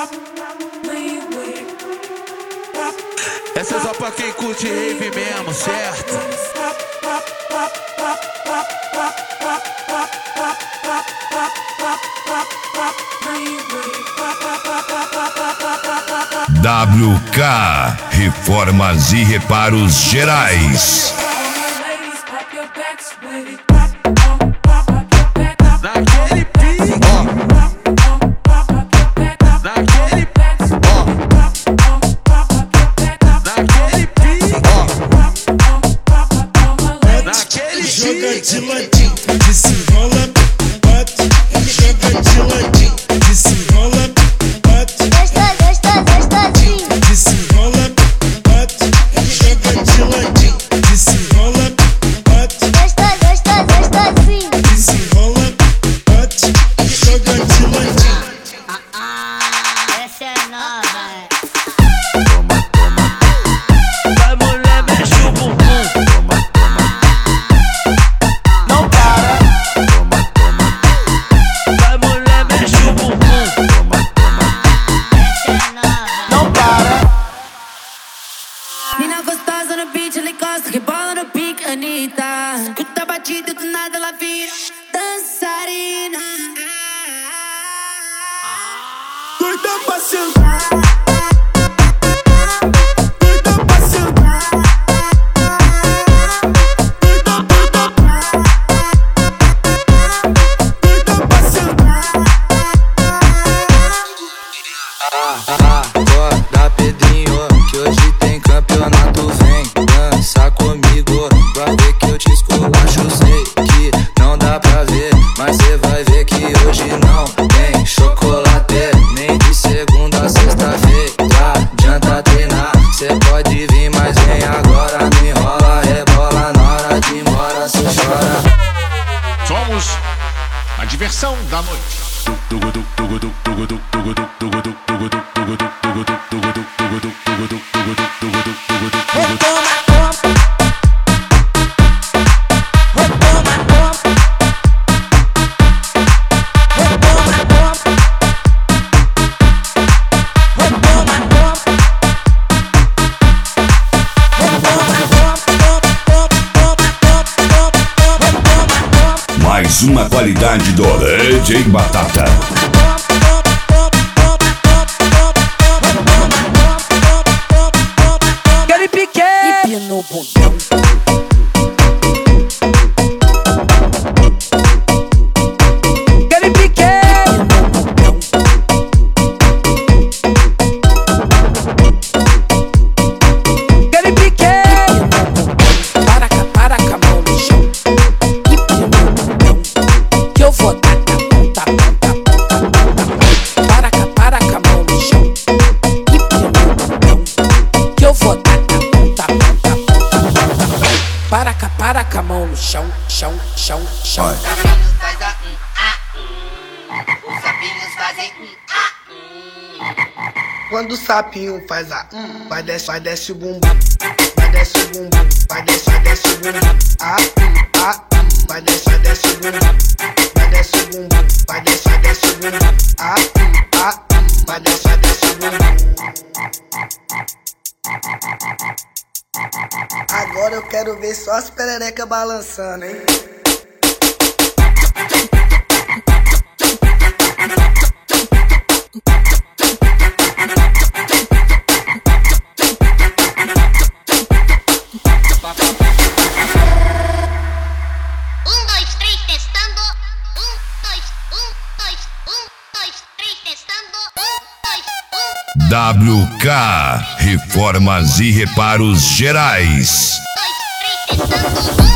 Essa é só pra quem curte rave mesmo, certo? WK Reformas e Reparos Gerais. Naquele pique, naquele joga de ladinho, desenrola, bate, joga de ladinho, desenrola, bate, desenrola, bate, joga de ladinho, desenrola, bate, desenrola, bate, joga de ladinho. Essa é nova. Vai mulher, mexe o bumbum. Não para. Vai mulher, mexe o bumbum. Essa é nova. Não para. Mina gostosa no beat, ela encosta, rebola no pique, Anitta. Escuta a batida, do nada ela vira dançarina. Doida pra sentar, doida pra sentar, doida pra sentar. Acorda, Pedrinho, que hoje tem campeonato. Vem dançar comigo, vai ver que eu te esculacho. Sei que não dá pra ver, mas cê vai ver que hoje não tem chocolate. Nem de segunda a sexta-feira, adianta treinar. Cê pode vir, mas vem agora. Me enrola, rebola, na hora de ir embora cê chora. Somos a diversão da noite. Mais uma qualidade do DJ Batata. Aquele pique. No bundão. Aquele pique. Aquele pique. Para com a mão no chão. E pino no bundão. Que eu vou dar na ponta, ponta, ponta, ponta. Para com a mão no chão. E pino no bundão. Que eu vou dar na ponta, ponta, ponta, ponta. Para com a mão no chão, chão, chão, chão. Quando o sapinho faz a vai desce o bumbum, vai desce o bumbum, vai desce o bumbum, vai desce o bumbum, vai desce o bumbum, vai desce o bumbum, vai desce o bumbum. Agora eu quero ver só as pererecas balançando, hein? WK Reformas e Reparos Gerais. 1, 2, 3, testando.